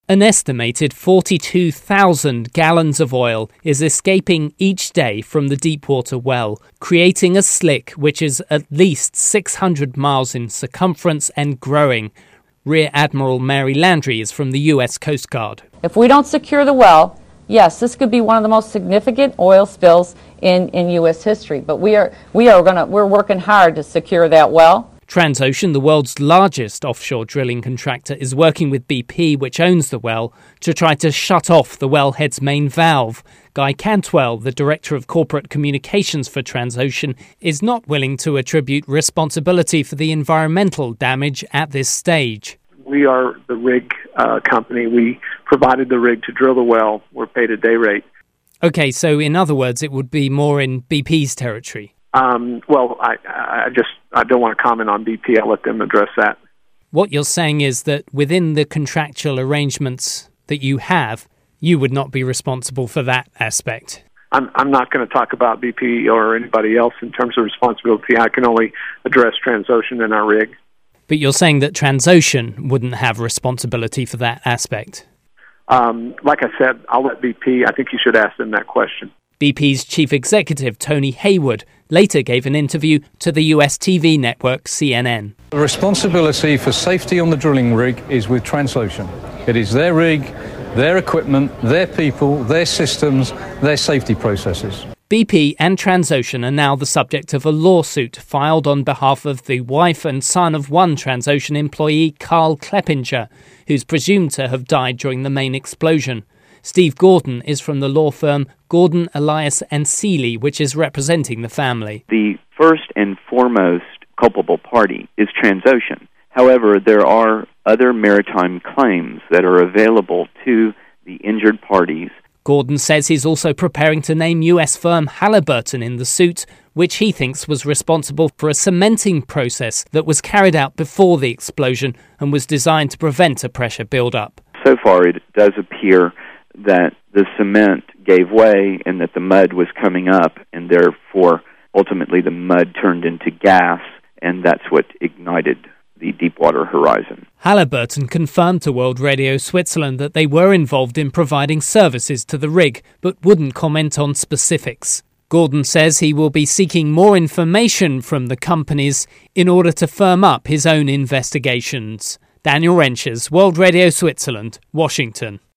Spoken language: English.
An estimated 42,000 gallons of oil is escaping each day from the deepwater well, creating a slick which is at least 600 miles in circumference and growing. Rear Admiral Mary Landry is from the U.S. Coast Guard. If we don't secure the well, yes, this could be one of the most significant oil spills in U.S. history. But we're working hard to secure that well. Transocean, the world's largest offshore drilling contractor, is working with BP, which owns the well, to try to shut off the wellhead's main valve. Guy Cantwell, the Director of Corporate Communications for Transocean, is not willing to attribute responsibility for the environmental damage at this stage. We are the rig company. We provided the rig to drill the well. We're paid a day rate. Okay, so in other words, it would be more in BP's territory. I don't want to comment on BP. I'll let them address that. What you're saying is that within the contractual arrangements that you have, you would not be responsible for that aspect. I'm not going to talk about BP or anybody else in terms of responsibility. I can only address Transocean and our rig. But you're saying that Transocean wouldn't have responsibility for that aspect? Like I said, I'll let BP. I think you should ask them that question. BP's chief executive, Tony Hayward, later gave an interview to the US TV network CNN. The responsibility for safety on the drilling rig is with Transocean. It is their rig, their equipment, their people, their systems, their safety processes. BP and Transocean are now the subject of a lawsuit filed on behalf of the wife and son of one Transocean employee, Carl Kleppinger, who's presumed to have died during the main explosion. Steve Gordon is from the law firm Gordon, Elias and Seeley, which is representing the family. The first and foremost culpable party is Transocean. However, there are other maritime claims that are available to the injured parties. Gordon says he's also preparing to name US firm Halliburton in the suit, which he thinks was responsible for a cementing process that was carried out before the explosion and was designed to prevent a pressure build-up. So far, it does appear that the cement gave way and that the mud was coming up, and therefore, ultimately, the mud turned into gas, and that's what ignited the Deepwater Horizon. Halliburton confirmed to World Radio Switzerland that they were involved in providing services to the rig, but wouldn't comment on specifics. Gordon says he will be seeking more information from the companies in order to firm up his own investigations. Daniel Renches, World Radio Switzerland, Washington.